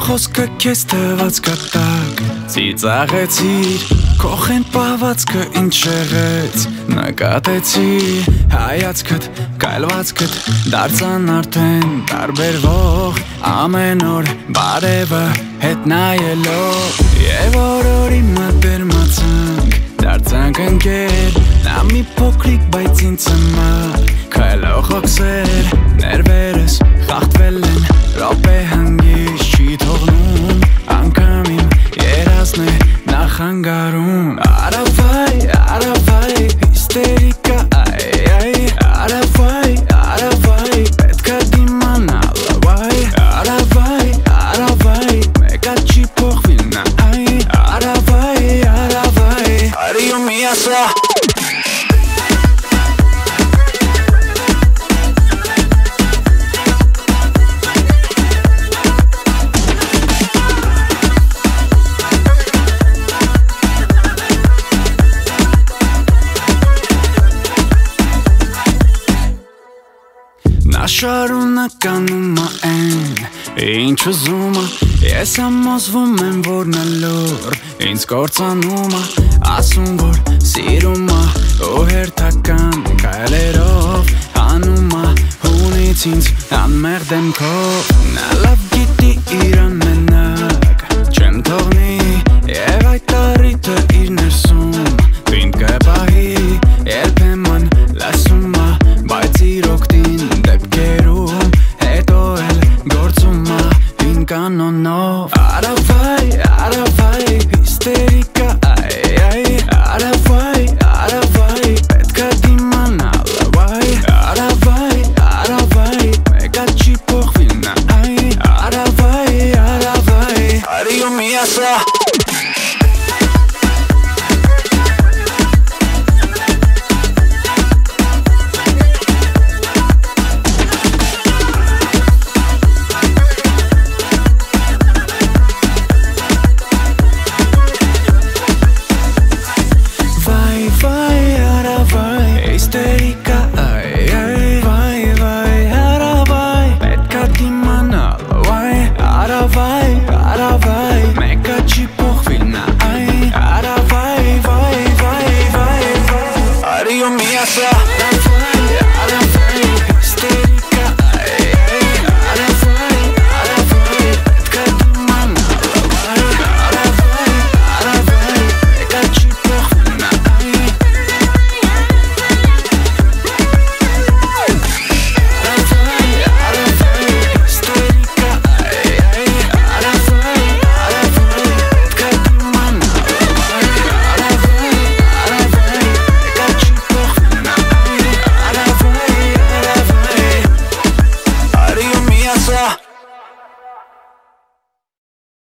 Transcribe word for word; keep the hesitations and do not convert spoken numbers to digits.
խոսքը քեզ թված կտակ Ծիծաղեցիր Քո խենթ պահվածքը ինչ եղեց Նկատեցի Հայացքդ, կայլվածքդ Դարձան արդեն տարբերվող Ամեն օր բարևը հետ նայելով Եվ օր-օրի մտերմացանք Դարձանք ընկեր Նա մի փոքրիկ բայց ինձ համար Քայլող հոգսեր Ներվերս խախտվել են Րոպե հանգիստ չի թողնում Անգամ իմ երազն է նախանգարում Արավայ, արավայ, հիստերիկա այ, այ Արավայ, արավայ, պետքա դիմանալ ավայ Արավայ, արավայ, մեկա չի փոխվի նա այ Արավայ, արավայ, արիո մի ասա Նա շարունականում են Ինչ ուզում Ես ամոզվում եմ որ նա լոր Ինձ կործանում Ասում որ սիրում Ու հերթական կայլերով Հանում հունից ինձ անմեղ դեմքով Նա լավ